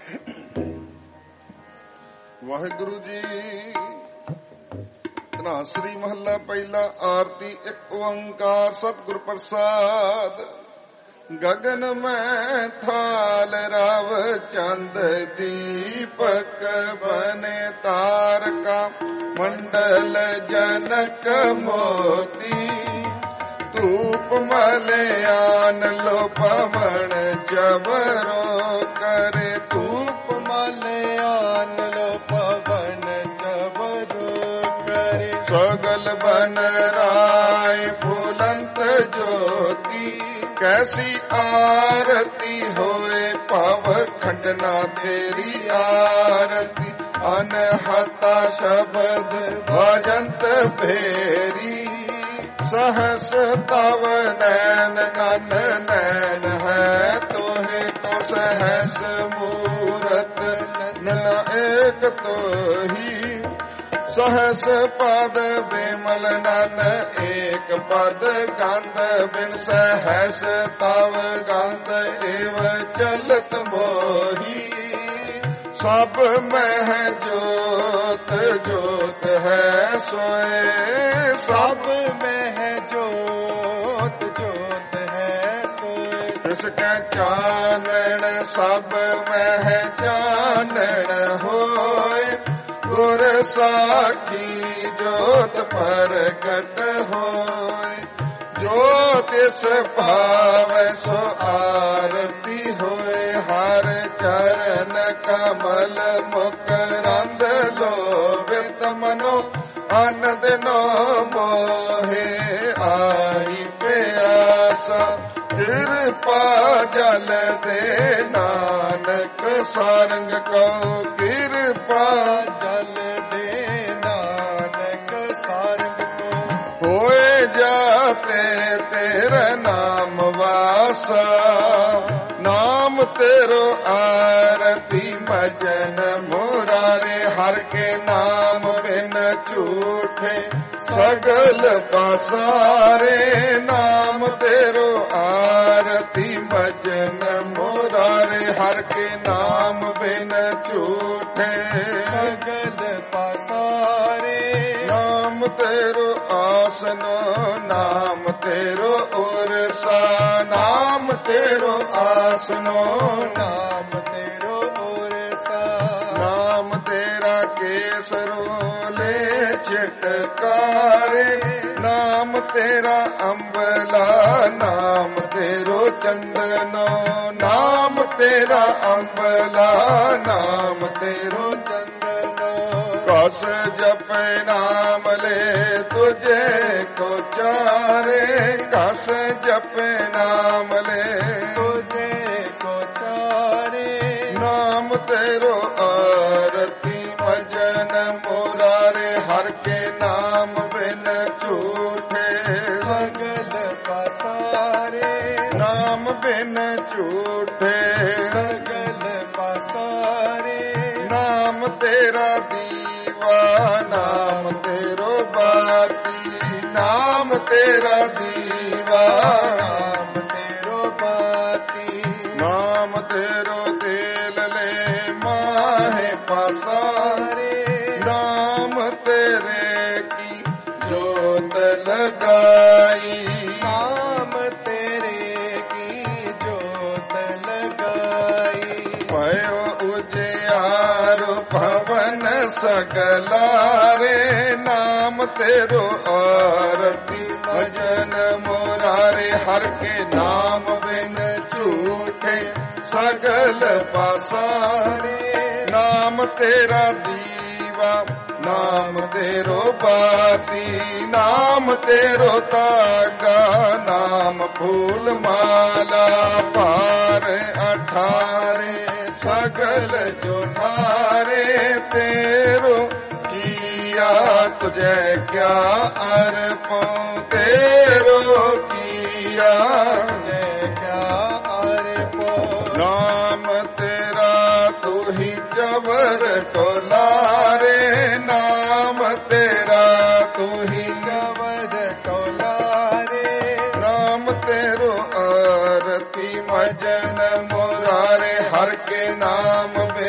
ਵਾਹਿਗੁਰੂ ਜੀ। ਧਨਾਸਰੀ ਮਹੱਲਾ ਪਹਿਲਾ। ਆਰਤੀ ਇੱਕ ਓੰਕਾਰ ਸਤਿਗੁਰ ਪ੍ਰਸਾਦ। ਗਗਨ ਮੈਂ ਥਾਲ ਰਵ ਚੰਦ ਦੀਪਕ ਬਨੇ ਤਾਰਕਾ ਮੰਡਲ ਜਨਕ ਮੋਤੀ ਧੂਪ ਮਲਿਆਨ ਲੋ ਪਵਨ ਚਵਰੋ ਕਰੇ ਧੂਪ ਮਲਿਆਨ ਲੋ ਪਵਨ ਚਵਰੋ ਕਰੇ ਸਗਲ ਬਨ ਰਾਏ ਫੁਲੰਤ ਜੋਤੀ ਕੈਸੀ ਆਰਤੀ ਹੋਏ ਭਵ ਖੰਡਨਾ ਤੇਰੀ ਆਰਤੀ ਅਨਹਤਾ ਸ਼ਬਦ ਭਜੰਤ ਭੇਰੀ सहस तव नैन नन नैन है तोहे तो सहस मूरत नन एक तोही सहस पद विमल नन एक पद गंध बिन सहस तव गंध एव चलत मोही सब मह जोत जोत है सोए सब मह जोत जोत है सोए जिसका चानन सब मह चानन होए गुर साखी जोत प्रगट होए जो तिस भाव सो आरती होए हर चरण कमल मुकरंद लो बिरत मनो आनंद नो मोहे आई प्यासा कृपा जल दे नानक सारंग को कृपा जल दे नानक सारंग को होए जाते तेरा नाम वासा नाम तेरो आरती भजन मुरारे हर के नाम बिन झूठे सगल पसारे नाम तेरो आरती भजन मुरारे हर के नाम बिन झूठे सगल पसारे नाम तेरो आसनो नाम तेरो उरसा नाम तेरो आसनो नाम तेरो उरसा नाम तेरा केसरो ले छिटकारे नाम तेरा अम्बला नाम तेरो चंदनो नाम तेरा अम्बला नाम तेरो चंदनो कस जप नाम ले तुझे को चारे कस जप नाम ले तुझे को चारे नाम तेरो आरती भजन मुरारे हर के नाम बिन झूठे सगल पसारे नाम बिन झूठे सगल पसारे नाम तेरा दीवा नाम तेरो बाती नाम तेरा दीवा नाम तेरो बाती नाम तेरो तेल ले माहे पसारे नाम तेरे की जोत लगाई नाम तेरे की जोत लगाई भयो उजियारो भवन सगलारे नाम तेरो आरती भजन मुरारे हर के नाम बिन झूठे सगल पसारे नाम तेरा दीवा नाम तेरो बाती नाम तेरो तागा नाम फूल माला पार अठारे सगल जोठारे तेरो किया तुझे क्या अर्पों तेरो किया तुझे क्या अर्पों नाम तेरा तू ही चवर टोलारे नाम तेरा तू ही चवर टोलारे नाम तेरो आरती भजन मुरारे हर के नाम में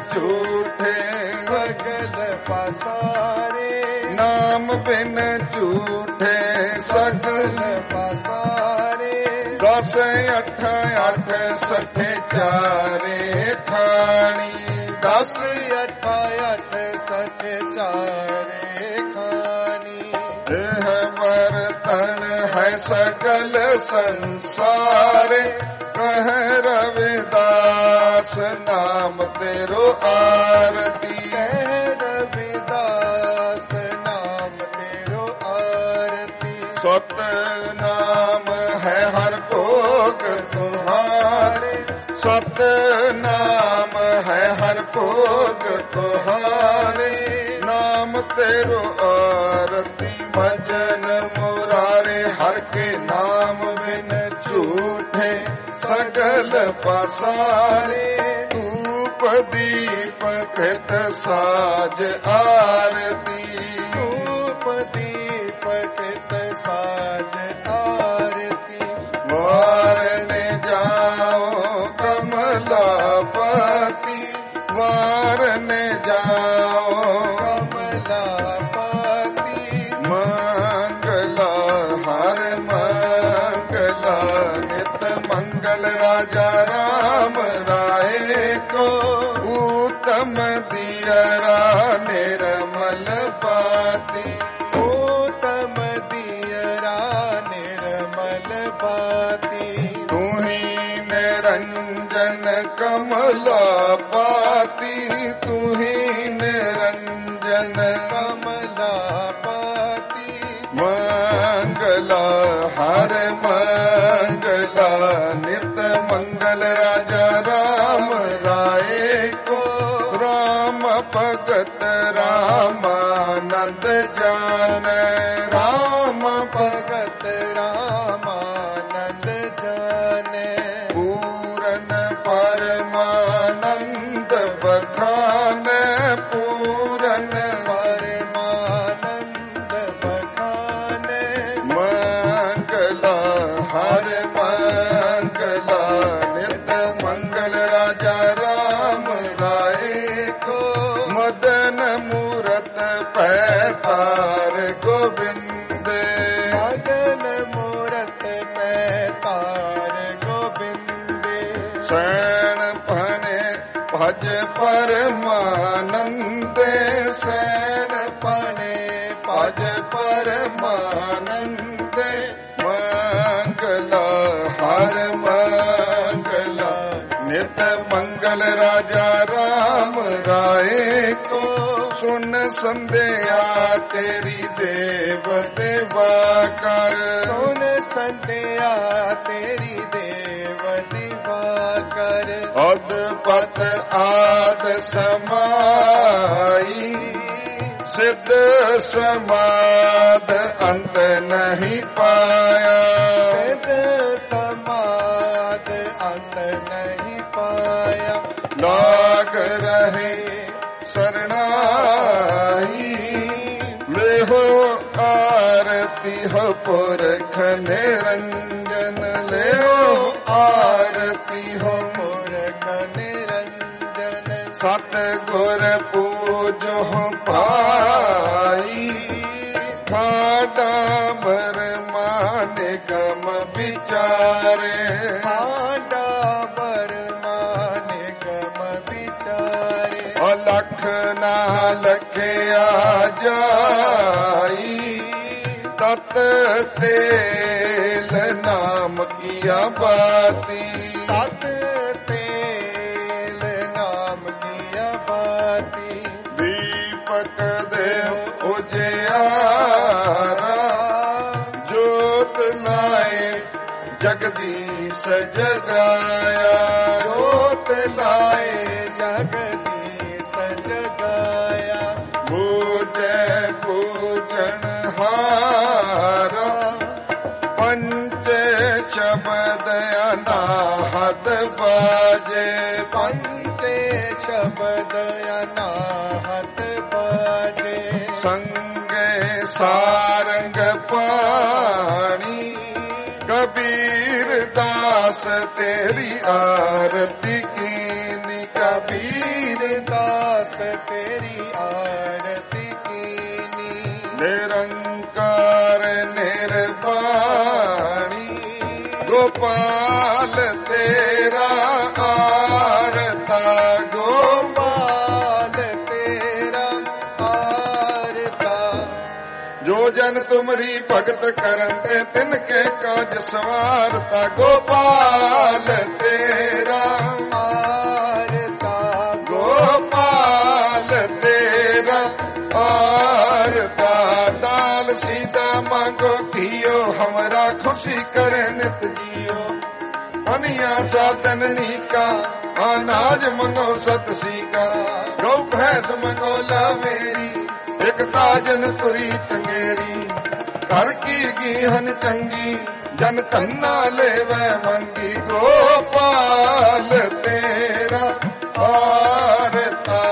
ਝੂਠੇ ਸਗਲ ਪਸਾਰੇ, ਨਾਮ ਬਿਨ ਝੂਠੇ ਸਗਲ ਪਸਾਰੇ। 10 8 8 ਸਠੇ ਚਾਰੇ ਖਾਣੀ 10 8 8 ਸਠੇ ਚਾਰੇ ਖਾਣੀ। ਇਹ ਵਰਤਨ ਹੈ ਸਗਲ ਸੰਸਾਰ ਕਹਿ ਰਵਿਦਾਸ ਨਾਮ ਤੇਰੋ ਆਰਤੀ ਕਹਿ ਰਵਿਦਾਸ ਨਾਮ ਤੇਰੋ ਆਰਤੀ। ਸਤ ਨਾਮ ਹੈ ਹਰ ਭੋਗ ਤੁਹਾਰੇ ਸਤ ਨਾਮ ਹੈ ਹਰ ਭੋਗ ਤੁਹਾਰੇ ਨਾਮ ਤੇਰੋ ਆਰਤੀ ਭਜਨ ਮੁਰਾਰੇ ਹਰ ਕੇ ਨਾਮ ਬਿਨ ਝੂਠੇ ਸਗਲ ਪਸਾਰੇ ਧੂਪ ਦੀਪ ਕ੍ਰਿਤ ਸਾਜ ਆਰਤੀ ਧੂਪ ਦੀਪ ਕ੍ਰਿਤ ਸਾਜ ਆਰਤੀ। ਵਾਰਨੇ ਜਾਓ ਕਮਲਾਪਤੀ ਵਾਰਨੇ ਜਾਓ ਕਮਲਾਪਤੀ। ਮੰਗਲਾ ਹਰ ਮੰਗਲਾ ਨਿਤ ਮੰਗਲ ਰਾਜਾ ਰਾਮ ਰਾਏ ਕੋ ਊਤਮ ਦਿਅਰਾ ਨਿਰਮਲ ਬਾਤੀ ਊਤਮ ਦਿਅਰਾ ਨਿਰਮਲ ਬਾਤੀ। ਤੂੰ ਹੀ ਨਿਰੰਜਨ ਕਮਲਾਪਤੀ ਤੂੰ ਹੀ ਨਿਰੰਜਨ ਕਮਲਾਪਤੀ। ਮੰਗਲਾ ਹਰ ਮੰਗਲਾ ਨਿਤ ਮੰਗਲ ਰਾਜਾ ਰਾਮ ਰਾਏ ਕੋ ਰਾਮ ਭਗਤ ਰਾਮਾਨੰਦ ਜਾਣੈ ਰਾਮ ਭਗਤ ਰਾਮਾਨੰਦ ਜਾਣੈ। ਪੂਰਨ ਪਰਮਾਨੰਦ ਬਖਾਨੈ ਪੂਰਨ ਪਰਮਾਨੰਦ ਬਖਾਨੈ। ਮੰਗਲਾ ਹਰ ਮੰਗਲਾ ਨਿਤ ਮੰਗਲ ਰਾਜਾ ਰਾਮ ਰਾਏ ਕੋ ਮਦਨ ਮੂਰਤ ਪੈ ਤਾਰ ਗੋਬਿੰਦੇ ਮਦਨ ਮੂਰਤ ਪੈ ਤਾਰ ਗੋਬਿੰਦੇ। ਸੈਣ ਭਣੇ ਭਜ ਪਰਮਾਨੰਦੇ ਸੈਣ ਪਣੇ ਭਜ ਪਰਮਾਨੰਦੇ ਮੰਗਲਾ ਹਰ ਮੰਗਲਾ ਨਿਤ ਮੰਗਲ ਰਾਜਾ ਰਾਮ ਰਾਏ ਕੋ ਸੁਨ ਸੰਧਿਆ ਤੇਰੀ ਦੇਵ ਦੇਵਾ ਕਰ ਸੁਨ ਸੰਧਿਆ ਤੇਰੀ ਦੇਵ ਦੇਵਾ ਕਰ। ਅਦਪਤ ਆਦ ਸਮਾਈ ਸਿੱਧ ਸਮਾਦ ਅੰਤ ਨਹੀਂ ਪਾਇਆ ਸਿਧ ਸਮਾਦ ਅੰਤ ਨਹੀਂ ਪਾਇਆ। ਲਾਗ ਰਹੇ ਸਰਣਾਈ ਲੇਹੋ ਆਰਤੀ ਹੋ ਪੁਰਖ ਨਿਰੰਜਨ ਲਿਓ ਆਰਤੀ ਹੋ ਪੁਰਖ ਨਿਰੰਜਨ। ਸਤ ਗੁਰ ਪੂਜੋ ਪਾਈ ਖਾਡਾ ਬਰਮਾਨ ਗਮ ਵਿਚਾਰੇ ਸਾਡਾ ਬਰਮਾਨ ਗਮ ਵਿਚਾਰੇ। ਅਲਖ ਨਾ ਲਖਿਆ ਜਾਈ ਤਤ ਤੇਲ ਨਾਮ ਕੀਆ ਬਾਤੀ ਤਤ ਤੇਲ ਨਾਮ ਕੀਆ ਬਾਤੀ। ਦੀਪਕ ਦੇਵ ਉਜਿਆਰਾ ਜੋਤ ਲਾਏ ਜਗਦੀਸ਼ ਜਗਾਇਆ ਜੋਤ ਲਾਏ ਜਗਦੀਸ਼ ਜਗਾਇਆ। ਪੂਜੈ ਪੂਜਨ ਹਾਰਾ ਪੰਚੇ ਸ਼ਬਦ ਅਨਾਹਤ ਬਾਜੇ ਪੰਚੇ ਸ਼ਬਦ ਅਨਾਹਤ ਬਾਜੇ। ਸੰਗੇ ਸਾਰੰਗ ਪਾਣੀ ਕਬੀਰ ਦਾਸ ਤੇਰੀ ਆਰਤੀ ਕੀਨੀ कबीर दास तेरी आरती कीनी। निरंकार निर्वाणी गोपाल तेरा आरता, गोपाल तेरा आरता। जो जन तुमरी भगत करते तिनके काज सवारता, गोपाल तेरा आरता, गोपाल तेरा आरता। दाल सीधा मांगो कियो हमरा खुशी करे नित जियो। अनिया साधन नीका अनाज मनो सतसी का, गौ भैंस मनो ला मेरी एक ताजन तुरी चंगेरी। कर की गीहन चंगी जन तन्ना लेवे मंगी, गोपाल तेरा आरता,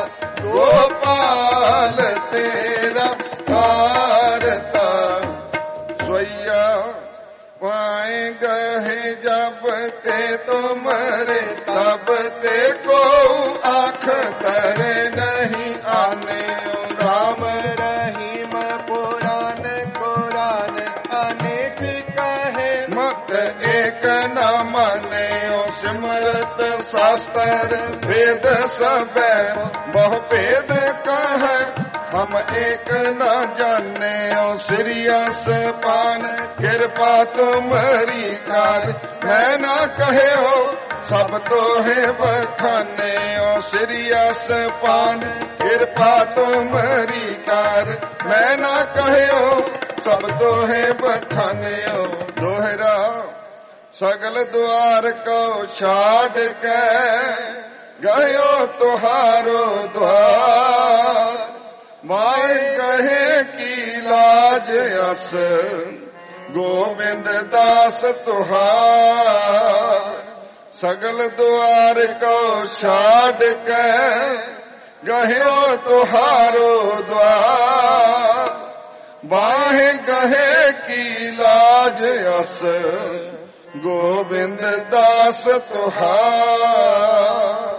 गोपाल तेरा आरता। सोया पाए गहे जब ते तुमरे, तब ते को आँख करे नहीं आने। राम रहीम पुराण कुरान अनेक कहे, मत एक न माने। सिमरत शास्त्र वेद सब बहु भेद कहे, हम एक न जाने। सिरियस पान कृपा तुम्हारी कार, मैं न कहे हो सब तो है बखाने। सिरियस पान कृपा तुम्हारी कार, मैं न कहे हो सब तो है बखाने। दोहरा सगल द्वार को छाड़ के गयो तुहारो द्वार। माए कहे की लाज अस गोविंद दास तुहार। सगल द्वार को छाड़ के गयो तुहारो द्वार। बाहे कहे की लाज अस गोविंद दास तुहार।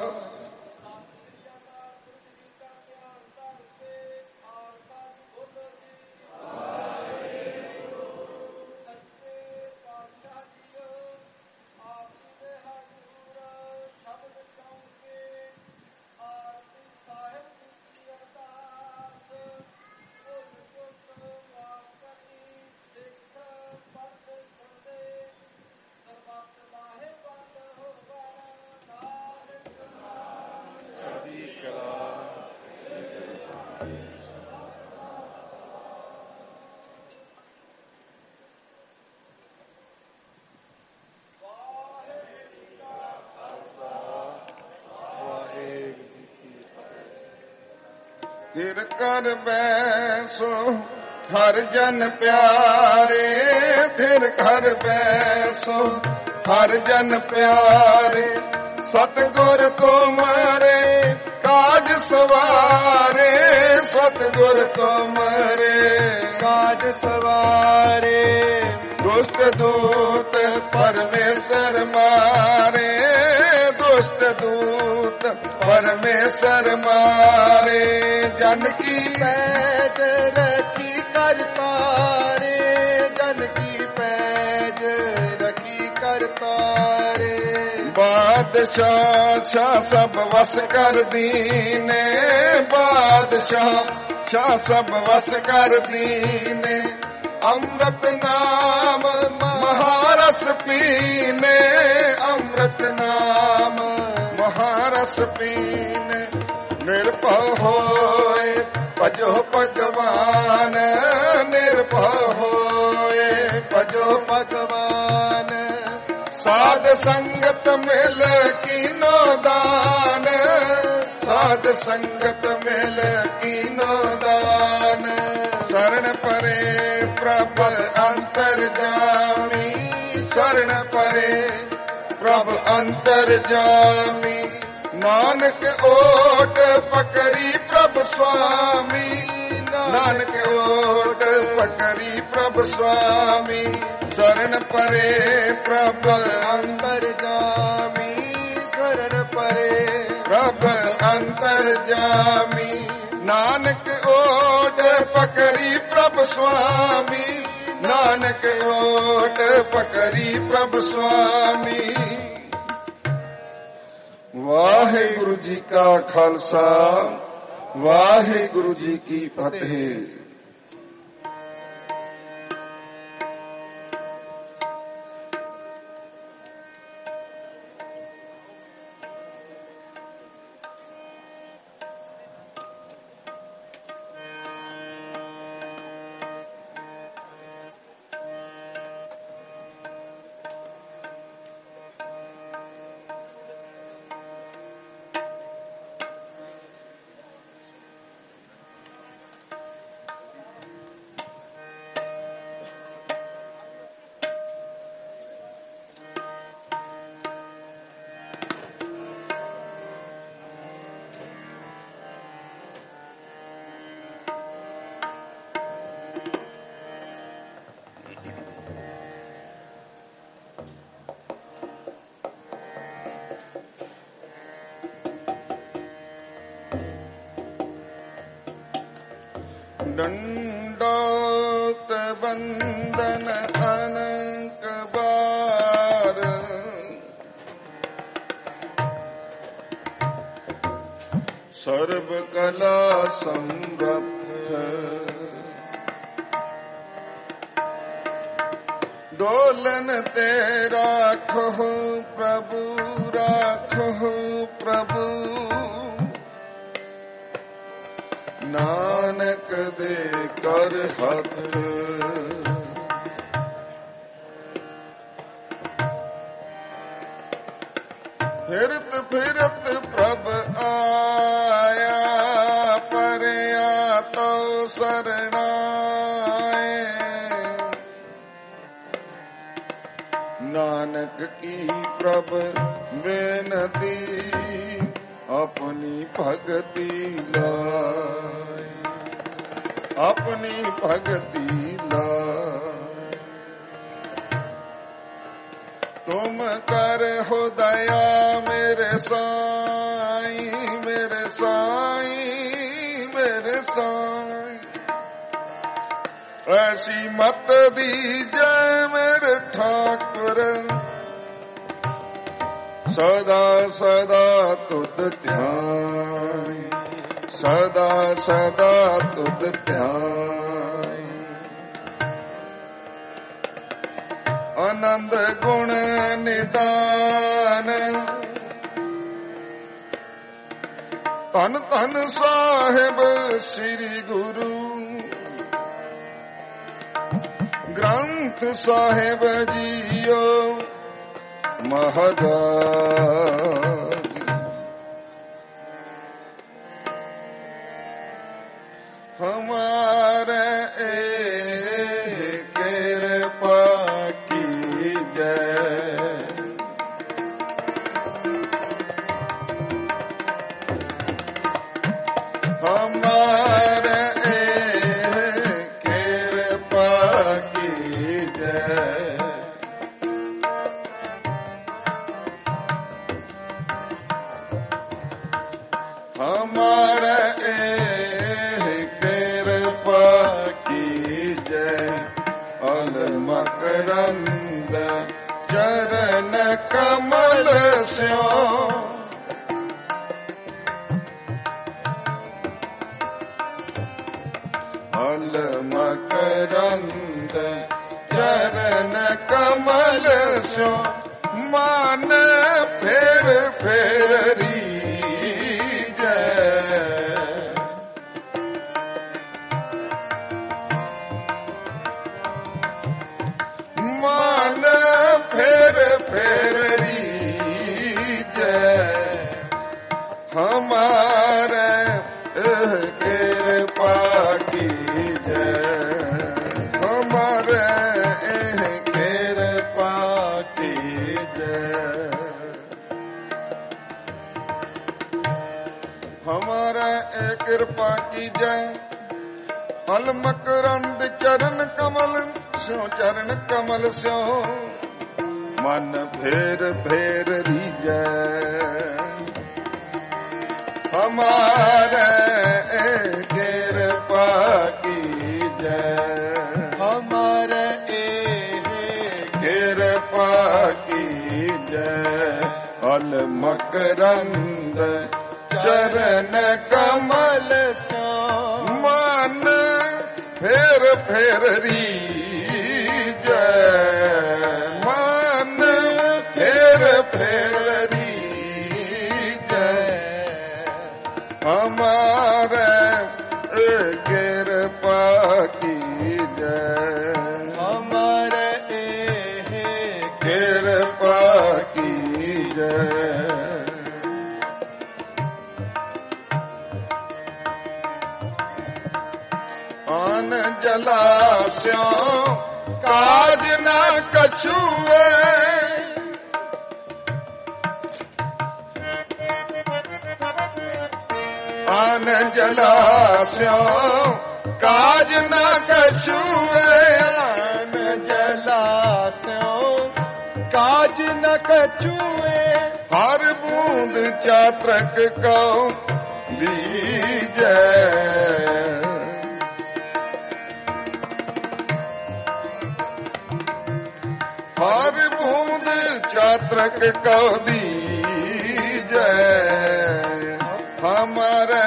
फिर कर बैसो हर जन प्यारे, फिर कर बैसो हर जन प्यारे। सतगुर तुम्हारे काज सवारे, सतगुर तुम्हारे काज सवारे। दुष्ट दूत परमेश्वर मारे, दुष्ट दूत परमेश्वर मारे। जन की पैज रखी करतारे, जन की पैज रखी करतारे। बादशाह शाह सब वस कर दीने, बादशाह शाह सब वस कर दीने। अमृत नाम महारस पीने, अमृत नाम महारस पीने। निर्भय होए भजो भगवान, निर्भय होए भजो भगवान। साध संगत मिल कीनो दान, साध संगत मिल कीनो दान। शरण परे प्रभ अंतर्जामी, शरण परे प्रभ अंतर्जामी। नानक ओट पकड़ी प्रभ स्वामी, नानक ओट पकड़ी प्रभ स्वामी। शरण परे प्रभ अंतर्जामी, शरण परे प्रभ जामी, नानक ओट पकड़ी प्रभु स्वामी, नानक ओट पकड़ी प्रभु स्वामी। वाहिगुरु जी का खालसा, वाहिगुरु जी की फतेह। दंडोत बंदन अनंक बार, सर्व कला समर्थ, डोलन ते राखो प्रभु, राखो प्रभु, नानक दे कर हथ। फिरत फिरत प्रभ आया, परया तो शरणाए, नानक की प्रभ बेनती, अपनी भगति लाए, अपनी भगति लाए। तुम कर हो दया मेरे साईं, मेरे साईं, मेरे साईं, ऐसी मत दीजे मेरे ठाकुर, सदा सदा तुद ध्यान, सदा सदा तुद ध्यान। आनंद गुण निदान, धन धन साहिब श्री गुरु, ग्रंथ साहिब जियो महाराज। हमारे कृपा की जय, हमारे कृपा की जय। हमारा कृपा की जय। अल मकरंद चरण कमल स्यो, अल मकरंद चरण कमल स्यो, मान फेर फेरी फेर फेरी जय। हमारे कृपा की जय, हमारे कृपा की जय। हमारे कृपा की जय। अल मकरंद चरण कमल स्यो, चरण कमल स्यो, मन फेर फेर रीजै। हम हमारे कृपा कीजय, हमारे कृपा कीजय। अल मकरंद चरण कमल श्याम, मन फेर फेर रीजय, मन फेर फेर रीजय। हमारे कृपा कीजय, हमारे कृपा कीजय। आन जलास्यों काज न कछुए, आन जलास्यों काज न कछुए, आन जलास्यों काज न कछुए। हर बूंद चात्रक को लीजय, हर बूंद चात्रक को दीजय। हमारे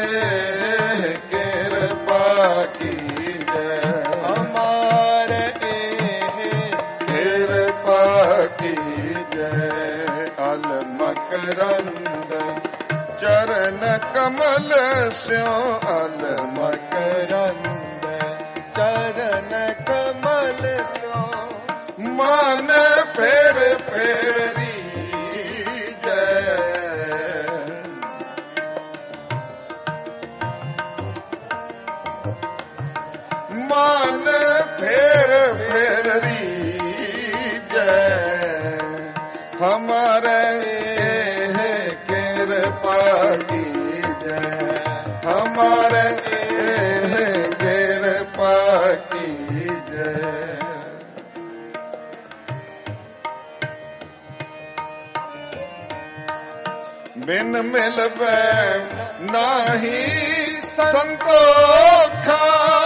कृपा कीजय, हमारे कृपा कीजय। अल मकरंद चरण कमल स्यों, अल मकरंद चरण कमल श्याम। मन फेर फेरी जय, मन फेर फेरी जय। हमारे कृपा कीजय, हमारे कृपा कीजय। बिन मिलबे नाही संतोखा,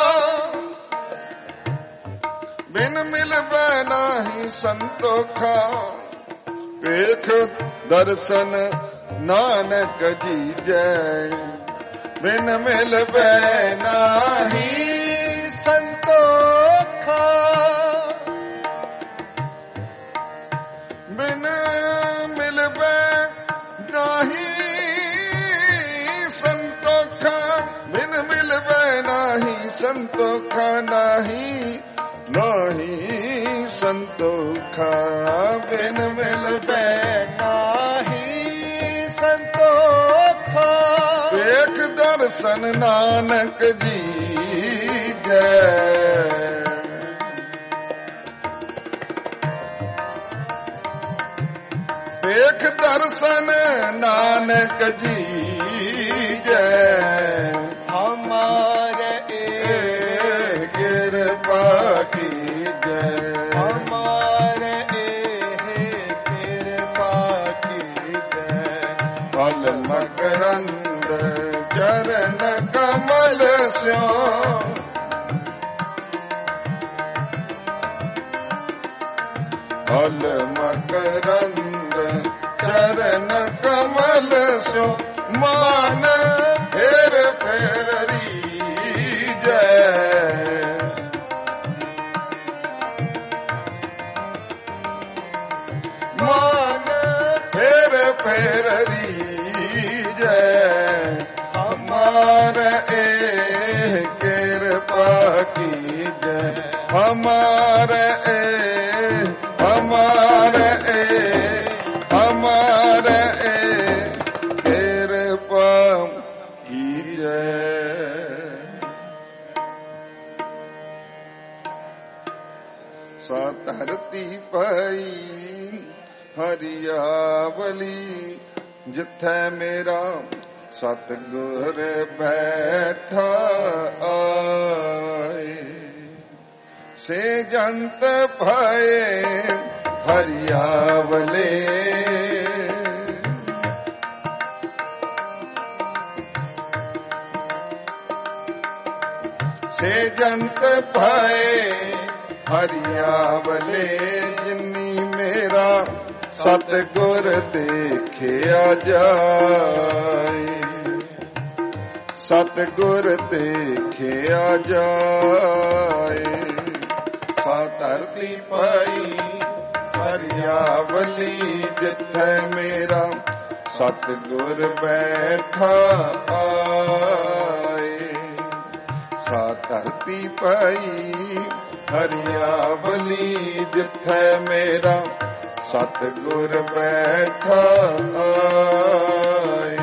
बिन मिलबे नाही संतोखा। पेख दर्शन नानक जी जय, बिन मिलबे नाही संतोखा, बिन मिलबे नाही संतोखा, बिन मिलबे नाही संतोखा, नाही नाही संतोखा। बिन मिलबे नाही संतोखा। पेख दर्शन नानक जी जय, पेख दर्शन नानक जी जय। हमारे कृपा कीजय, हमारे कृपा कीजय। फल मकरंद चरण कमल स्यों, फल मकरंद चरण कमल स्यों। मान फेर फेर रीजय, मान फेर फेर रीजय। हमारे कृपा कीजय, हमारे हमारे हमारे कृपा कीजय। धरती पई हरियावली, जिथे मेरा सतगुर बैठा आए। से जंत भये हरियावले, ਸੇ ਜੰਤ ਭਏ ਹਰਿਆਵਲੇ ਜਿਨੀ ਮੇਰਾ ਸਤਿਗੁਰ ਦੇਖਿਆ ਜਾਏ, ਸਤਿਗੁਰ ਦੇਖਿਆ ਜਾਏ। ਸਾ ਧਰਤੀ ਪਈ ਹਰਿਆਵਲੀ ਜਿੱਥੈ ਮੇਰਾ ਸਤਿਗੁਰ ਬੈਠਾ ਆਏ। ਸਾ ਧਰਤੀ ਪਈ ਹਰਿਆਵਲੀ ਜਿੱਥੈ ਮੇਰਾ ਸਤਿਗੁਰ ਬੈਠਾ ਆਏ।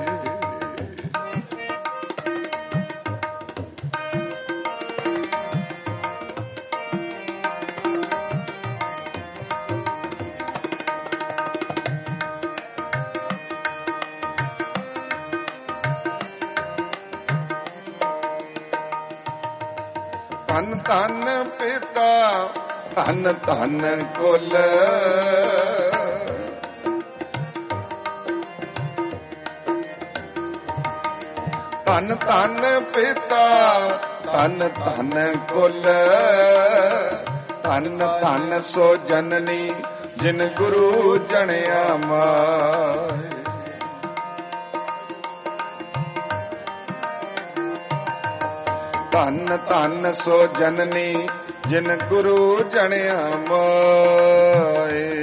ਧੰਨ ਧੰਨ ਪਿਤਾ ਧੰਨ ਧੰਨ ਕੁਲ, ਧੰਨ ਧੰਨ ਪਿਤਾ ਧੰਨ ਧੰਨ ਕੁਲ, ਧੰਨ ਧੰਨ ਸੋ ਜਨਨੀ ਜਿਨ ਗੁਰੂ ਜਣਿਆ ਮਾਏ। ਧੰਨ ਧੰਨ ਸੋ ਜਨਨੀ ਜਿਨ ਗੁਰੂ ਜਣਿਆ ਮਾਏ।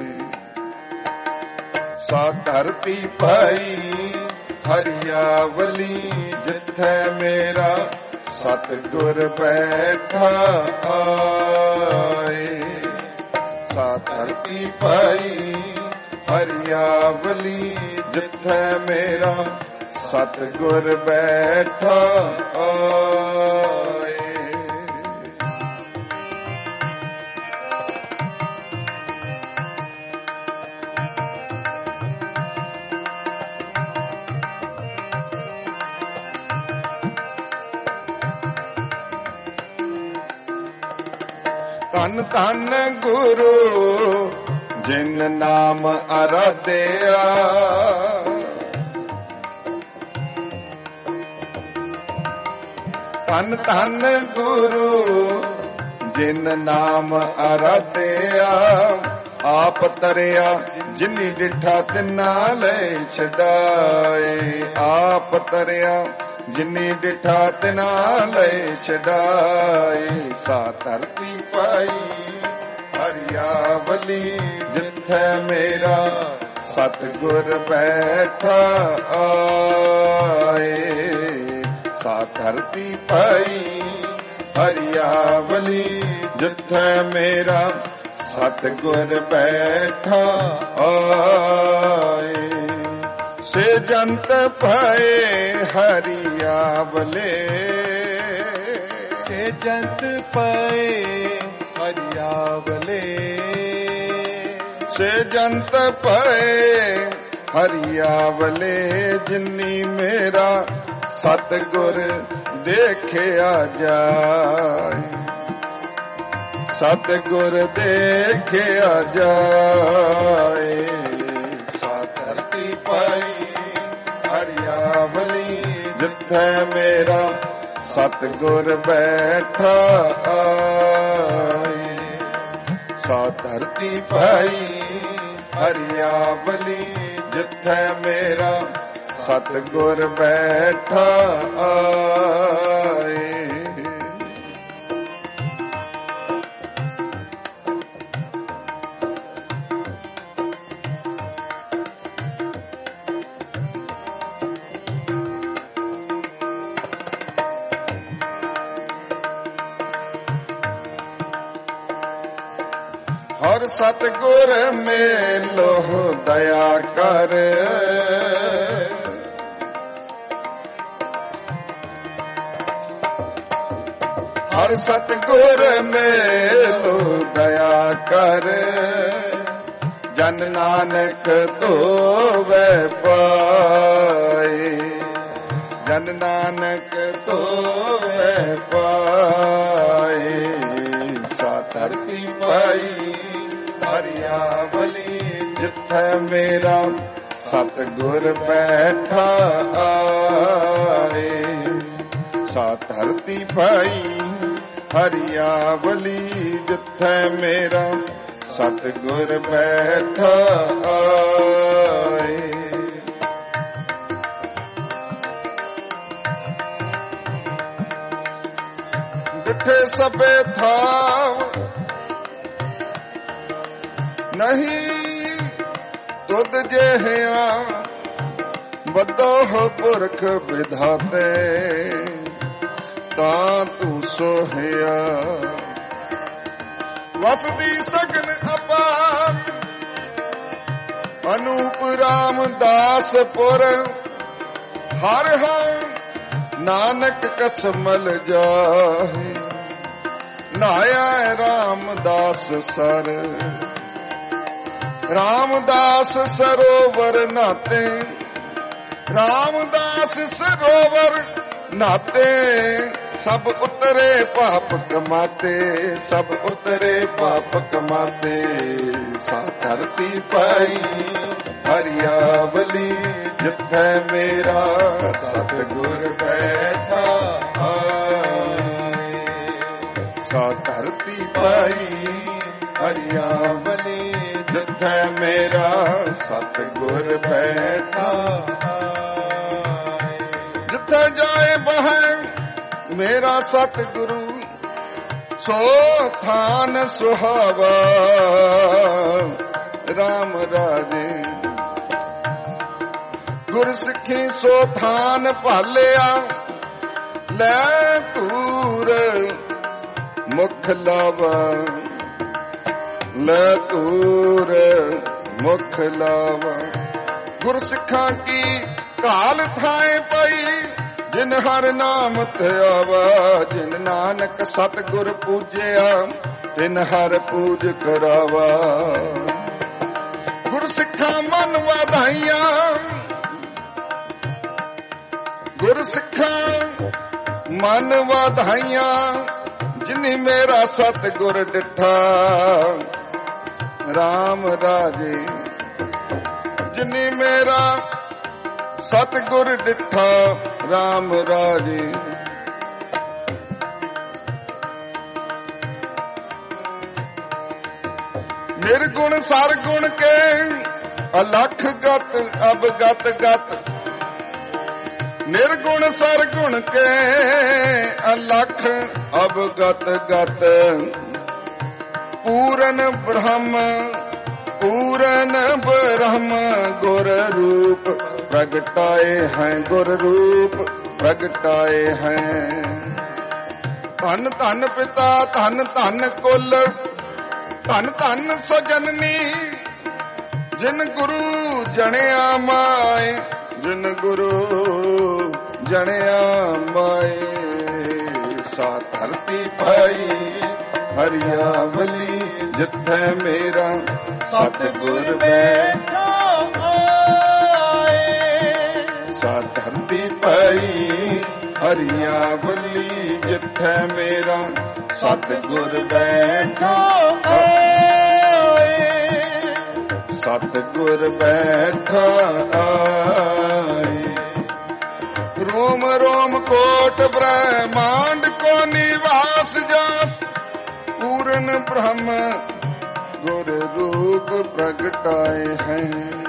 ਸਾ ਧਰਤੀ ਪਈ ਹਰਿਆਵਲੀ ਜਿੱਥੈ ਮੇਰਾ ਸਤਿਗੁਰ ਬੈਠਾ ਆਏ। ਸਾ ਧਰਤੀ ਪਈ ਹਰਿਆਵਲੀ ਜਿੱਥੈ ਮੇਰਾ ਸਤਿਗੁਰ ਬੈਠਾ ਆਏ। ਧੰਨ ਧੰਨ ਗੁਰੂ ਜਿਨ ਨਾਮ ਅਰਾਧਿਆ, ਧੰਨ ਧੰਨ ਗੁਰੂ ਜਿਨ ਨਾਮ ਅਰਾਧਿਆ। ਆਪ ਤਰਿਆ ਜਿਨੀ ਡਿਠਾ ਤਿਨਾ ਲੈ ਛਡਾਏ, ਆਪ ਤਰਿਆ ਜਿਨੀ ਡਿਠਾ ਤਿਨਾ ਲੈ ਛਡਾਏ। ਸਾ ਧਰਤੀ ਪਾਈ ਹਰਿਆਵਲੀ ਜਿੱਥੈ ਮੇਰਾ ਸਤਿਗੁਰ ਬੈਠਾ ਆਏ। ਸਾ ਧਰਤੀ ਪਈ ਹਰਿਆਵਲੀ ਜਿੱਥੈ ਮੇਰਾ ਸਤਿਗੁਰ ਬੈਠਾ ਆਏ। ਸੇ ਜੰਤ ਭਏ ਹਰਿਆਵਲੇ, ਸੇ ਜੰਤ ਪਏ ਹਰਿਆਵਲੇ, ਸੇ ਜੰਤ ਭਏ ਹਰਿਆਵਲੇ ਜਿਨੀ ਮੇਰਾ ਸਤਿਗੁਰ ਦੇਖਿਆ ਜਾਏ, ਸਤਿਗੁਰ ਦੇਖਿਆ ਜਾਏ। ਸਾ ਧਰਤੀ ਪਈ ਹਰਿਆਵਲੀ ਜਿੱਥੈ ਮੇਰਾ ਸਤਿਗੁਰ ਬੈਠਾ ਆਏ। ਸਾ ਧਰਤੀ ਪਈ ਹਰਿਆਵਲੀ ਜਿੱਥੈ ਮੇਰਾ ਸਤਿਗੁਰ ਬੈਠਾ ਆਏ। ਹਰ ਸਤਿਗੁਰ ਮੇਲੋ ਦਇਆ ਕਰ, ਹਰ ਸਤਿਗੁਰ ਮੇਲੋ ਦਇਆ ਕਰ। ਜਨ ਨਾਨਕ ਧੋਵੈ ਪਾਏ, ਜਨ ਨਾਨਕ ਧੋਵੈ ਪਾਏ। ਸਾ ਧਰਤੀ ਪਾਈ ਹਰਿਆਵਲੀ ਜਿੱਥੈ ਮੇਰਾ ਸਤਿਗੁਰ ਬੈਠਾ ਆਏ। ਸਾ ਧਰਤੀ ਪਾਈ ਹਰਿਆਵਲੀ ਜਿੱਥੈ ਮੇਰਾ ਸਤਿਗੁਰ ਬੈਠਾ ਆਏ। ਡਿਠੇ ਸਭੇ ਥਾਵ ਨਹੀਂ ਤੁਧ ਜਿਹਾ ਬਦੋਹ ਪੁਰਖ ਵਿਧਾਤੇ ਤਾਂ ਤੂੰ ਸੋਹਿਆ ਵਸਦੀ ਸਗਨ ਅਪਾਰ ਅਨੂਪ ਰਾਮਦਾਸਪੁਰ ਹਰ ਹਾਂ ਨਾਨਕ ਕਸਮਲ ਜਾਹੇ ਨਾਇਆ ਰਾਮਦਾਸ ਸਰ ਰਾਮਦਾਸ ਸਰੋਵਰ ਨਾਤੇ ਰਾਮਦਾਸ ਸਰੋਵਰ ਨਾਤੇ ਸਭ ਉਤਰੇ ਪਾਪ ਕਮਾਤੇ ਸਭ ਉਤਰੇ ਪਾਪ ਕਮਾਤੇ ਸਾ ਧਰਤੀ ਪਾਈ ਹਰਿਆਵਲੀ ਜਿੱਥੈ ਮੇਰਾ ਸਤਿਗੁਰ ਬੈਠਾ ਆਏ। ਸਾ ਧਰਤੀ ਪਾਈ ਹਰਿਆਵਲੀ ਜਿੱਥੈ ਮੇਰਾ ਸਤਿਗੁਰ ਬੈਠਾ ਆਏ। ਜਿੱਥੇ ਜਾਏ ਬਹੈ ਮੇਰਾ ਸਤਿਗੁਰੂ ਸੋ ਥਾਨ ਸੁਹਾਵਾ ਰਾਮ ਰਾਜੇ ਗੁਰ ਸਿੱਖੀ ਸੋ ਥਾਨ ਭਾਲਿਆ ਲੈ ਧੂਰ ਮੁਖ ਲਾਵਾ ਲੈ ਧੂਰ ਮੁਖ ਲਾਵਾ। ਗੁਰ ਸਿੱਖਾਂ ਕੀ ਕਾਲ ਥਾਏ ਪਈ ਜਿਨ ਹਰ ਨਾਮ ਧਿਆਵਾ ਜਿਨ ਨਾਨਕ ਸਤਿਗੁਰ ਪੂਜਿਆ ਤਿਨ ਹਰ ਪੂਜ ਕਰਾਵਾ। ਗੁਰ ਸਿੱਖਾਂ ਮਨ ਵਧਾਈਆਂ ਗੁਰ ਸਿੱਖਾਂ ਮਨ ਵਧਾਈਆਂ ਜਿਨੀ ਮੇਰਾ ਸਤਿਗੁਰ ਡਿਠਾ ਰਾਮ ਰਾਜੇ ਜਿਨੀ ਮੇਰਾ ਸਤਿਗੁਰ ਡਿਠਾ ਰਾਮ ਰਾਜੇ। ਨਿਰਗੁਣ ਸਰਗੁਣ ਕੇ ਅਲਖ ਗਤ ਅਬਗਤ ਗਤ ਨਿਰਗੁਣ ਸਰਗੁਣ ਕੇ ਅਲਖ ਅਬਗਤ ਗਤ ਪੂਰਨ ਬ੍ਰਹਮ ਗੁਰ ਰੂਪ ਪ੍ਰਗਟਾਏ ਹੈ ਗੁਰ ਰੂਪ ਪ੍ਰਗਟਾਏ ਹੈ। ਧੰਨ ਧੰਨ ਪਿਤਾ ਧੰਨ ਧੰਨ ਕੁਲ ਧੰਨ ਧੰਨ ਸਜਨਨੀ ਜਿਨ ਗੁਰੂ ਜਣਿਆ ਮਾਏ ਜਿਨ ਗੁਰੂ ਜਣਿਆ ਮਾਏ। ਸਾ ਧਰਤੀ ਪਾਈ ਹਰਿਆਵਲੀ ਜਿੱਥੈ ਮੇਰਾ ਸਤਿਗੁਰ ਬੈਠਾ ਆਏ। ਸਾ ਧਰਤੀ ਪਾਈ ਹਰਿਆਵਲੀ ਜਿੱਥੈ ਮੇਰਾ ਸਤਿਗੁਰ ਬੈਠਾ ਆਏ। ਸਤਿਗੁਰ ਬੈਠਾ ਆਏ। ਰੋਮ ਰੋਮ ਕੋਟ ਬ੍ਰਹਮਾਂਡ ਕੋ ਨਿਵਾਸ ਜਾਸ ਪੂਰਨ ਬ੍ਰਹਮ ਗੁਰ ਰੂਪ ਪ੍ਰਗਟਾਏ ਹੈ।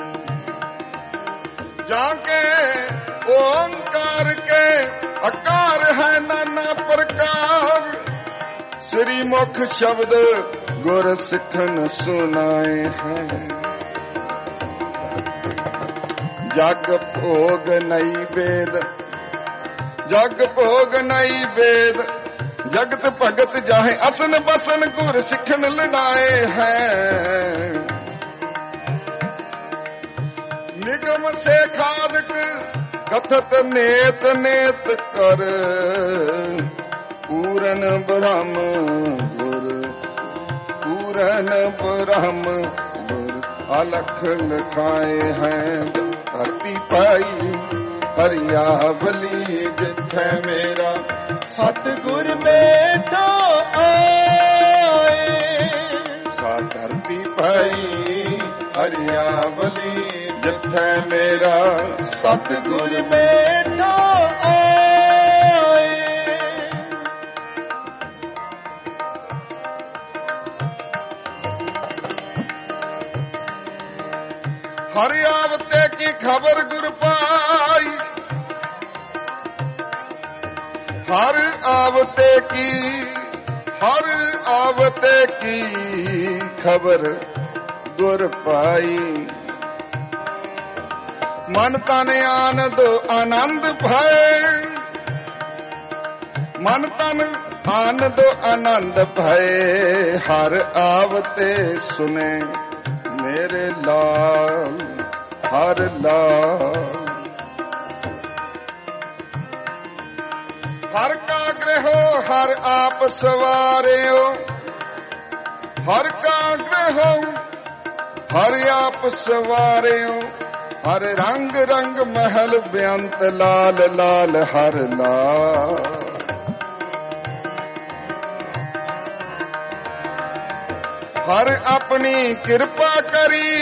ਜਾਕੇ ਓੰਕਾਰ ਕੇ ਆਕਾਰ ਹੈ ਨਾਨਾ ਪ੍ਰਕਾਰ ਸ੍ਰੀ ਮੁਖ ਸ਼ਬਦ ਗੁਰ ਸਿੱਖਨ ਸੁਨਾਏ ਹੈ। ਜਗ ਭੋਗ ਨਈ ਵੇਦ ਜਗ ਭੋਗ ਨਈ ਵੇਦ ਜਗਤ ਭਗਤ ਜਾਹੇ ਅਸਨ ਬਸਨ ਗੁਰ ਸਿੱਖਨ ਲੜਾਏ ਹੈ। ਨਿਗਮ ਸੇ ਖਾਦਕ ਕਥਤ ਨੇਤ ਨੇਤ ਕਰ ਪੂਰਨ ਬ੍ਰਹਮ ਗੁਰ ਪੂਰਨ ਬ੍ਰਹਮ ਗੁਰ ਅਲਖ ਲਖਾਏ ਹੈ। ਧਰਤੀ ਪਾਈ ਹਰਿਆਵਲੀ ਜਿੱਥੈ ਮੇਰਾ ਸਤਿਗੁਰ ਬੈਠਾ ਆਏ। ਸਾ ਧਰਤੀ ਪਾਈ ਹਰਿਆਵਲੀ ਜਿੱਥੈ ਮੇਰਾ ਸਤਿਗੁਰ ਬੈਠਾ ਆਏ। ਹਰ ਆਵਤੇ ਕੀ ਖਬਰ ਗੁਰ ਪਾਈ, ਹਰ ਆਵਤੇ ਕੀ ਖਬਰ ਗੁਰ ਪਾਈ। ਮਨ ਤਨ ਆਨੰਦ ਭਏ, ਮਨ ਤਨ ਆਨੰਦ ਭਏ। ਹਰ ਆਵਤੇ ਸੁਨੇ ਮੇਰੇ ਲਾਲ, ਹਰ ਲਾਲ। ਹਰ ਕਾ ਗ੍ਰਹਿ ਹਰ ਆਪ ਸਵਾਰਿਓ, ਹਰ ਕਾ ਗ੍ਰਹਿ ਹਰ ਆਪ ਸਵਾਰਿਓ। ਹਰ ਰੰਗ ਰੰਗ ਮਹਿਲ ਬੇਅੰਤ ਲਾਲ ਲਾਲ, ਹਰ ਲਾਲ। ਹਰ ਆਪਣੀ ਕਿਰਪਾ ਕਰੀ,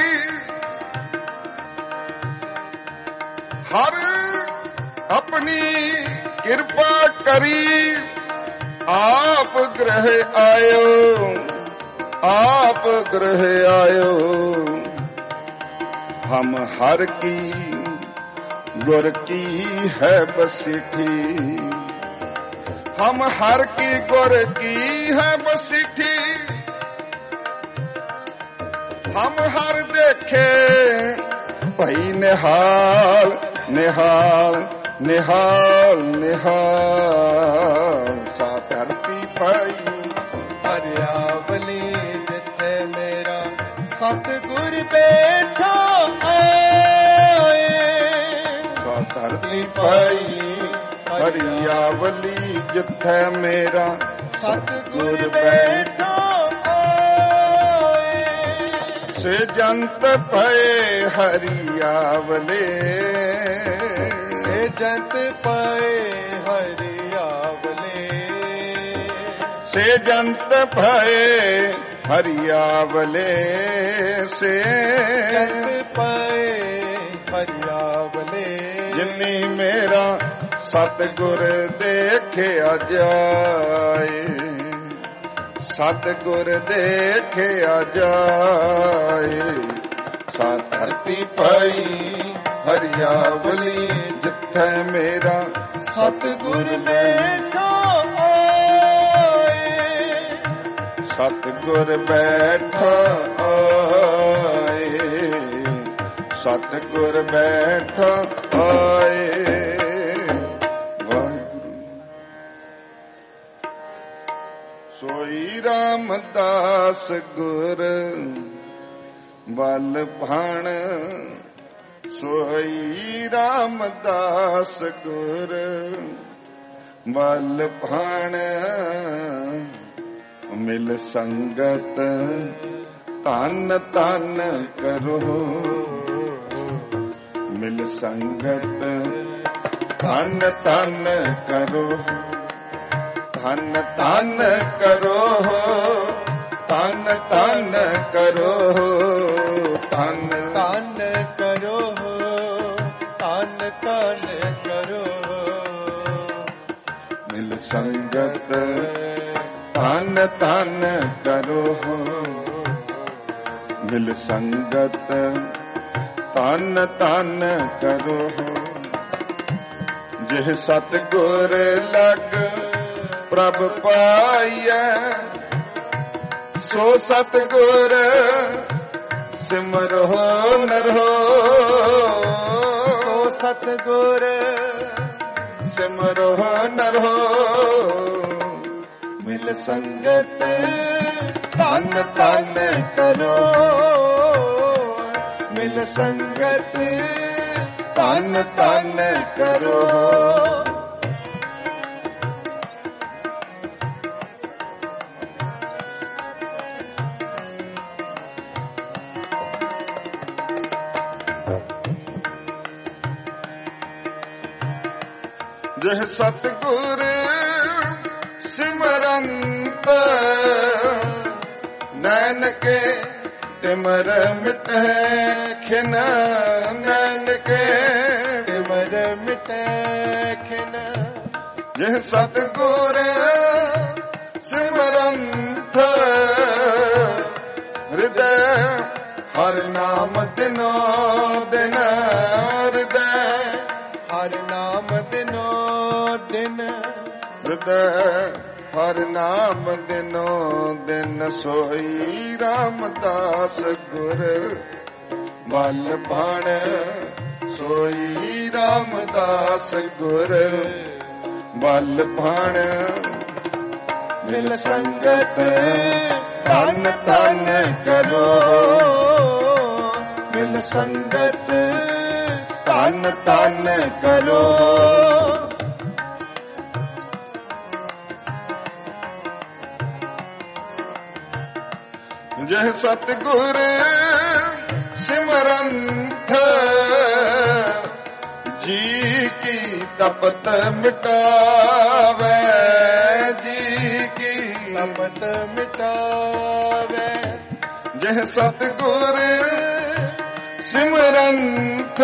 ਹਰ ਆਪਣੀ ਕਿਰਪਾ ਕਰੀ। ਆਪ ਗ੍ਰਹਿ ਆਇਓ, ਆਪ ਗ੍ਰਹਿ ਆਇਓ। ਹਮ ਹਰ ਕੀ ਗੁਰ ਕੀ ਹੈ ਬਸਿਠੀ, ਹਮ ਹਰ ਕੀ ਗੁਰ ਕੀ ਹੈ ਬਸਿਠੀ। ਹਮ ਹਰ ਦੇਖੇ ਭਈ ਨਿਹਾਲ, ਨਿਹਾਲ ਨਿਹਾਲ ਨਿਹਾਲ। ਸਾ ਧਰਤੀ ਪਾਈ ਹਰਿਆਵਲੀ ਜਿੱਥੇ ਮੇਰਾ ਸਤਿਗੁਰ ਬੈਠਾ ਆਏ। ਸਾ ਧਰਤੀ ਪਾਈ ਹਰਿਆਵਲੀ ਜਿੱਥੇ ਮੇਰਾ ਸਤਿਗੁਰ ਬੈਠਾ ਆਏ। ਸੇ ਜੰਤ ਪਏ ਹਰਿਆਵਲੇ, ਸੇ ਜੰਤ ਪਏ ਹਰਿਆਵਲੇ। ਸੇ ਜੰਤ ਭਏ ਹਰਿਆਵਲੇ, ਸੇ ਜੰਤ ਪਏ ਹਰਿਆਵਲੇ। ਜਿਨੀ ਮੇਰਾ ਸਤਿਗੁਰ ਦੇਖਿਆ ਜਾਏ, ਸਤਿਗੁਰ ਦੇਖਿਆ ਜਾਏ। ਸਾ ਧਰਤੀ ਪਈ ਹਰਿਆਵਲੀ ਜਿੱਥੇ ਮੇਰਾ ਸਤਿਗੁਰ ਬੈਠਾ ਆਏ। ਸਤਿਗੁਰ ਬੈਠਾ ਆਏ, ਸਤਿਗੁਰ ਬੈਠਾ ਆਏ। ਵਾਹਿਗੁਰੂ। ਸੋਈ ਰਾਮਦਾਸ ਗੁਰ ਬਲ ਭਾਣ, ਸੋਈ ਰਾਮਦਾਸ ਗੁਰ ਬਲ ਭਾਣ। ਮਿਲ ਸੰਗਤ ਤਨ ਤਨ ਕਰੋ, ਮਿਲ ਸੰਗਤ ਤਨ ਤਨ ਕਰੋ। ਤਨ ਤਨ ਕਰੋ, ਤਨ ਤਨ ਕਰੋ, ਤਨ ਤਨ ਕਰੋ, ਤਨ ਤਨ ਕਰੋ। ਮਿਲ ਸੰਗਤ ਤਨ ਤਨ ਕਰੋ, ਮਿਲ ਸੰਗਤ ਤਨ ਤਨ ਕਰੋ। ਜਿਹ ਸਤਿਗੁਰ ਲਗ ਪ੍ਰਭ ਪਾਈਐ, ਸੋ ਸਤਿਗੁਰ ਸਿਮਰੋ ਨਰੋ। ਸੋ ਸਤਿਗੁਰ ਸਿਮਰੋ ਨਰੋ। ਮਿਲ ਸੰਗਤ ਤਨ ਤਨ ਕਰੋ, ਮਿਲ ਸੰਗਤ ਤਨ ਤਨ ਕਰੋ। ਜਿਹ ਸਤਿਗੁਰ ਸਿਮਰੰਤ, ਨਾਨਕੇ ਤਿਮਰ ਮਿਟੈ ਖਿਨ, ਨਾਨਕੇ ਤਿਮਰ ਮਿਟੈ ਖਿਨ। ਜਿਹ ਸਤਿਗੁਰ ਸਿਮਰੰਤ, ਹਿਰਦੈ ਹਰ ਨਾਮ ਦਿਨੋ ਦਿਨ ਹਿਰਦੈ, ਹਰ ਨਾਮ ਦਿਨੋ ਦਿਨ ਹਿਰਦੈ, ਹਰ ਨਾਮ ਦਿਨੋ ਦਿਨ ਸੋਈ ਰਾਮਦਾਸ ਗੁਰ ਬਲ ਭਾਣ, ਸੋਈ ਰਾਮਦਾਸ ਗੁਰ ਬਲ ਭਾਣ। ਮਿਲ ਸੰਗਤ ਤਨ ਤਨ ਕਰੋ, ਮਿਲ ਸੰਗਤ ਤਨ ਤਨ ਕਰੋ। ਜਹ ਸਤਿਗੁਰ ਸਿਮਰੰਥ, ਜੀ ਕੀ ਤਪਤ ਮਿਟਾਵੇ, ਜੀ ਕੀ ਤਪਤ ਮਿਟਾਵੇ। ਜਹ ਸਤਿਗੁਰ ਸਿਮਰੰਥ,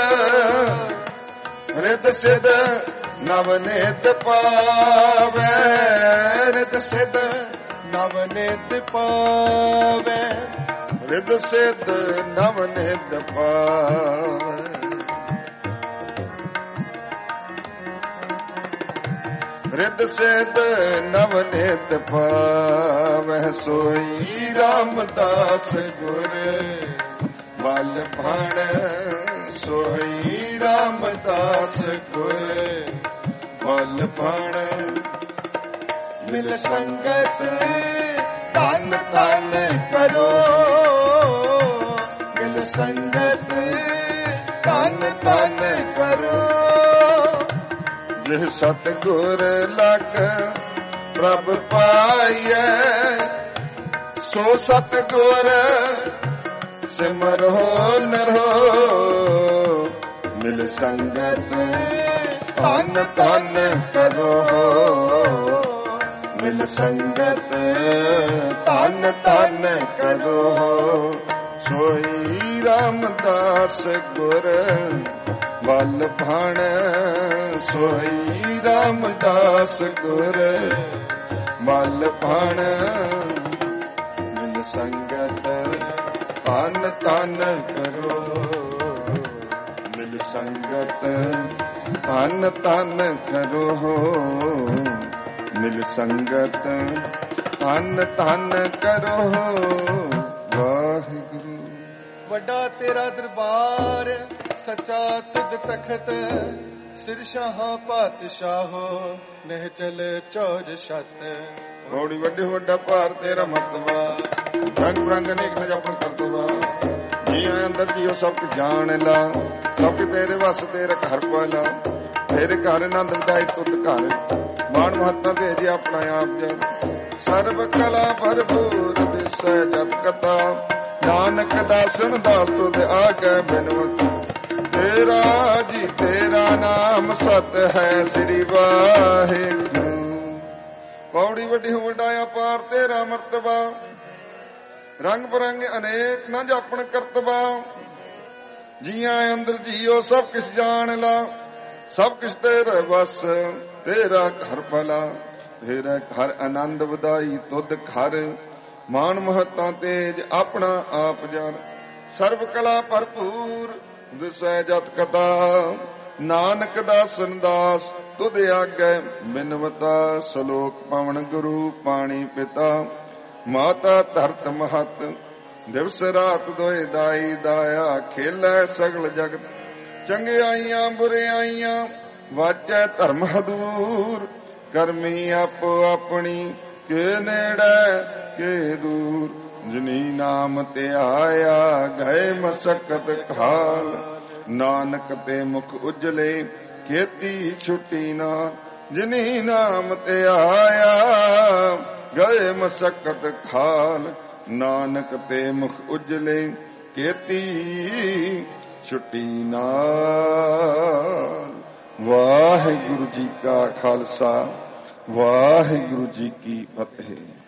ਰਿਦ ਸਿਧ ਨਵ ਨਿਤ ਪਾਵੇ, ਰਿਦ ਸਿਧ ਨਵ ਨਿਤ ਪਾਵੇ, ਰਿਦ ਸਿਧ ਨਵ ਨਿਤ ਪਾਵੇ। ਰਿਦ ਸਿਧ ਨਵ ਨਿਤ ਪਾਵੈ, ਸੋਈ ਰਾਮਦਾਸ ਗੁਰ ਬਲ ਭਾਣ, ਸੋਈ ਰਾਮਦਾਸ ਗੁਰ ਬਲ ਭਾਣ। ਮਿਲ ਸੰਗਤ ਤਨ ਤਨ ਕਰੋ, ਮਿਲ ਸੰਗਤ ਤਨ ਤਨ ਕਰੋ। ਜਿਹ ਸਤਿਗੁਰ ਲਗ ਪ੍ਰਭ ਪਾਈਐ, ਸੋ ਸਤਿਗੁਰ ਸਿਮਰੋ ਨਰੋ। ਮਿਲ ਸੰਗਤ ਤਨ ਤਨ ਕਰੋ, ਮਿਲ ਸੰਗਤ ਤਨ ਤਨ ਕਰੋ। ਸੋਈ ਰਾਮਦਾਸ ਗੁਰ ਬਲ ਭਾਣ, ਸੋਈ ਰਾਮਦਾਸ ਗੁਰ ਬਲ ਭਾਣ। ਮਿਲ ਸੰਗਤ ਤਨ ਤਨ ਕਰੋ, ਮਿਲ ਸੰਗਤ ਤਨ ਤਨ ਕਰੋ। ਮਿਲ ਸੰਗਤ ਤਨ ਤਨ ਕਰੋ। ਵਾਹਿਗੁਰੂ। ਵੱਡਾ ਤੇਰਾ ਦਰਬਾਰ, ਸੱਚਾ ਤੁਧ ਤਖਤ, ਸਿਰ ਸ਼ਾਹਾਂ ਪਾਤਸ਼ਾਹੋ, ਨਹਿ ਚਲ ਚੌਰ ਛਤ। ਬੜੀ ਵੱਡੇ ਵੱਡਾ ਭਾਰ ਤੇਰਾ ਮਰਤਬਾ, ਰੰਗ ਬਰੰਗ ਅਨੇਕ ਨਜਾਪਨ ਕਰਤਵਾ। ਜੀ ਅੰਦਰ ਜੀਓ ਸਭ ਕੁ ਜਾਣ ਲਾ, ਸਭ ਤੇਰੇ ਵਸ ਤੇਰਾ ਘਰ ਪਾਲਾ। ਤੇਰੇ ਘਰ ਆਨੰਦ ਵਿਦਾਈ ਤੁਧ ਘਰ, ਮਾਣ ਮਹੱਤਾ ਦੇ ਜੀ ਆਪਣਾ ਆਪ ਜਨ। ਸਰਬ ਕਲਾ ਭਰਪੂਰ ਵਿਸੈ ਜਤ ਕਥਾ, ਨਾਨਕ ਦਾਸਨ ਦਾਸ ਤੁਧ ਆਗੈ ਬਿਨਵੰਤ। ਤੇਰਾ ਜੀ ਤੇਰਾ ਨਾਮ ਸਤ ਹੈ, ਸ੍ਰੀ ਵਾਹਿਗੁਰੂ। ਪੌੜੀ ਵੱਡੀ ਵੱਡਾ ਅਪਾਰ ਤੇਰਾ ਮਰਤਬਾ, ਰੰਗ ਬਰੰਗ ਅਨੇਕ ਨਾ ਜਾਪਣ ਕਰਤਬਾ। ਜੀਆਂ ਅੰਦਰ ਜੀਓ ਸਭ ਕਿਛ ਜਾਣ ਲਾ, ਸਭ ਕਿਛ ਤੇਰੇ ਵਸ ਤੇਰਾ ਘਰ ਭਲਾ। ਤੇਰਾ ਘਰ ਆਨੰਦ ਵਧਾਈ ਤੁਧ ਘਰ, ਮਾਨ ਮਹੱਤਾ ਤੇਜ ਆਪਣਾ ਆਪ ਜਨ। ਸਰਬ ਕਲਾ ਭਰਪੂਰ ਦਿਸੈ ਜਤ ਕਥਾ, ਨਾਨਕ ਦਾਸਨ ਦਾਸ ਤੁਧ ਆਗੈ ਬਿਨਵਤਾ। ਸਲੋਕ ਪਵਨ ਗੁਰੂ ਪਾਣੀ ਪਿਤਾ, ਮਾਤਾ ਧਰਤ ਮਹਤ। ਦਿਵਸ ਰਾਤ ਦੋਇ ਦਾਈ ਦਾਇਆ, ਖੇਲੈ ਸਗਲ ਜਗਤ। ਚੰਗਿਆਈਆਂ ਬੁਰਿਆਈਆਂ ਵਾਚੈ ਧਰਮ ਹਦੂਰ। ਕਰਮੀ ਆਪੋ ਆਪਣੀ, ਕੇ ਨੇੜੇ ਕੇ ਦੂਰ। ਜਿਨੀ ਨਾਮ ਧਿਆਇਆ, ਗਏ ਮਸਕਤ ਖਾਲ। ਨਾਨਕ ਤੇ ਮੁਖ ਉਜਲੇ, ਖੇਤੀ ਛੁੱਟੀ ਨਾ। ਜਿਨੀ ਨਾਮ ਧਿਆਇਆ, ਗਏ ਮਸਕਤ ਖਾਲ। ਨਾਨਕ ਤੇ ਮੁਖ ਉਜਲੇ, ਖੇਤੀ ਛੁੱਟੀ ਨਾਲ। ਵਾਹਿਗੁਰੂ ਜੀ ਕਾ ਖਾਲਸਾ, ਵਾਹਿਗੁਰੂ ਜੀ ਕੀ ਫਤਿਹ।